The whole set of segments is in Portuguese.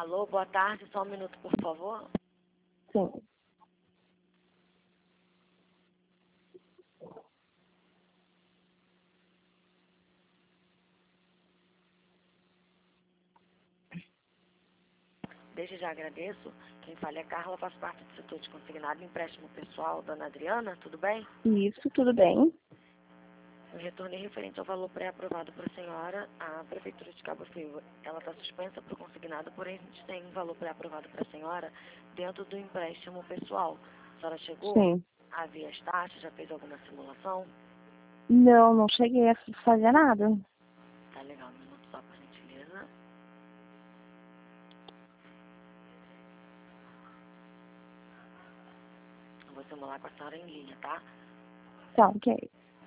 Alô, boa tarde, só um minuto, por favor. Sim. Desde já agradeço. Quem fala é Carla, faz parte do setor de consignado e empréstimo pessoal. Dona Adriana, tudo bem? Isso, tudo bem? Eu retornei referente ao valor pré-aprovado para a senhora. A Prefeitura de Cabo Frio, ela está suspensa para o consignado, porém a gente tem um valor pré-aprovado para a senhora dentro do empréstimo pessoal. A senhora chegou Sim. a ver as taxas, já fez alguma simulação? Não, não cheguei a fazer nada. Tá legal, um minuto só, por gentileza. Eu vou simular com a senhora em linha, tá? Tá, ok.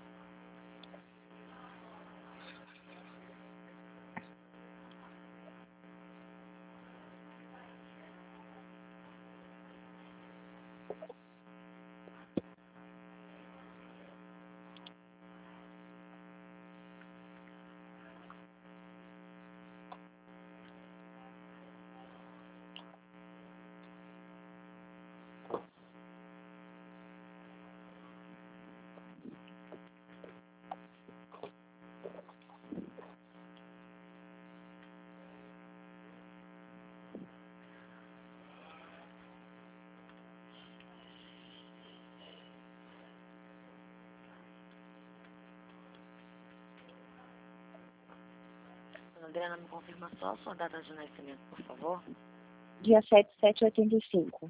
Dona Adriana, me confirma só a sua data de nascimento, por favor. Dia 7/7/85.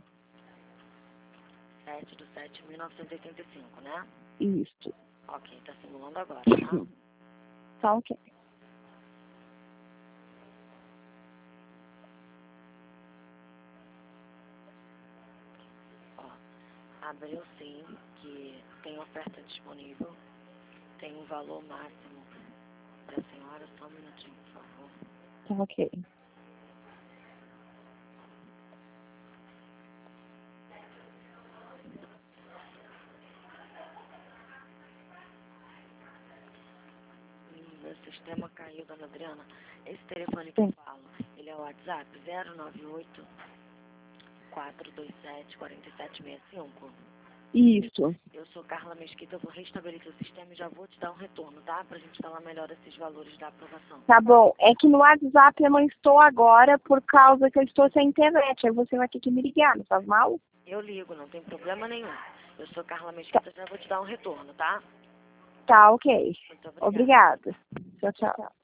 7/7/1985, né? Isso. Ok, tá simulando agora, tá? Tá, ok. Ó, abriu sim, que tem oferta disponível. Tem um valor máximo para a senhora. Só um minutinho, por favor. Tá, ok. Meu sistema caiu, dona Adriana. Esse telefone que eu Sim. falo, ele é o WhatsApp 098 427 4765. Isso. Eu sou Carla Mesquita, eu vou restabelecer o sistema e já vou te dar um retorno, tá? Pra gente falar melhor esses valores da aprovação. Tá bom. É que no WhatsApp eu não estou agora por causa que eu estou sem internet. Aí você vai ter que me ligar, não faz mal? Eu ligo, não tem problema nenhum. Eu sou Carla Mesquita, já vou te dar um retorno, tá? Tá, ok. Muito obrigada. Obrigada. Tchau, tchau.